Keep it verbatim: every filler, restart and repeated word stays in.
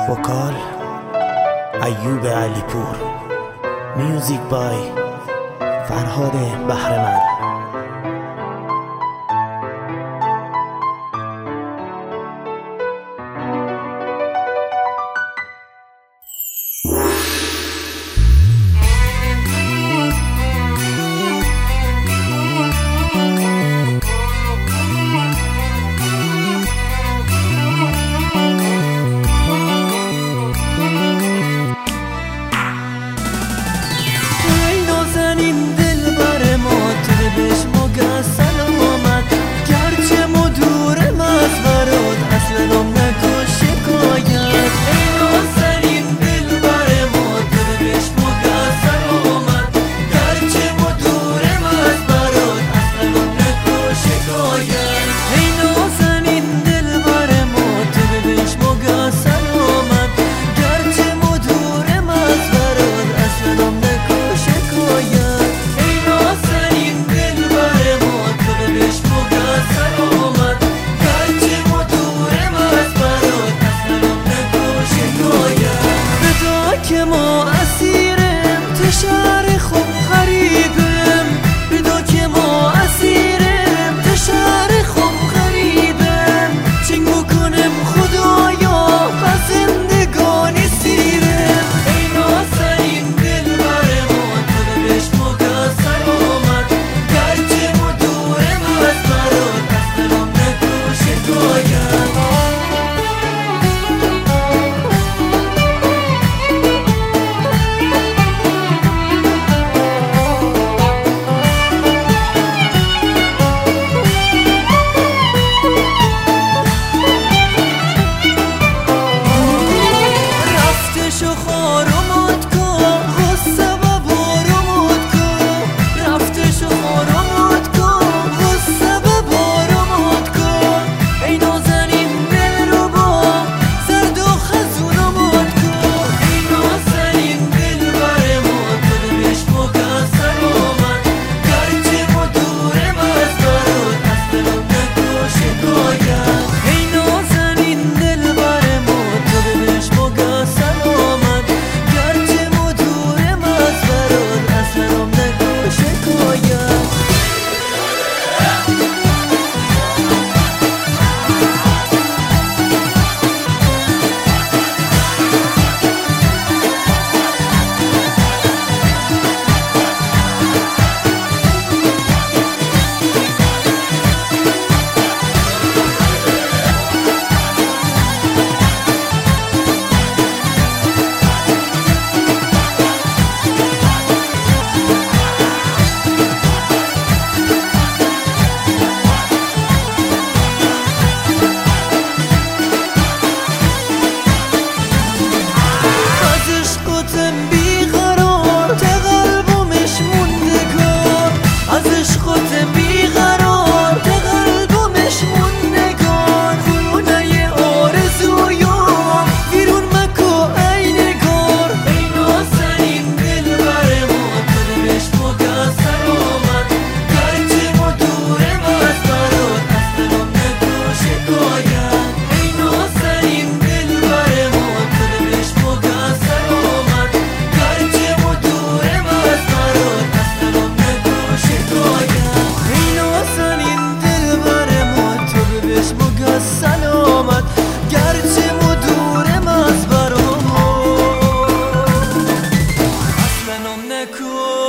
وکال ایوب علیپور، میوزیک بای فرهاد بهره‌مند. که ما اسیرم تشار خوب غریبم، بدا که ما اسیرم تشار خوب غریبم. چنگ بکنم خدایا و زندگانی سیرم. ای نازنین دلبر ما تو بهش مقصر آمد، گرچه ما دورم از برات از دلم نکو شکایت. سلامت گرچه مدورم از برام اصلا نکن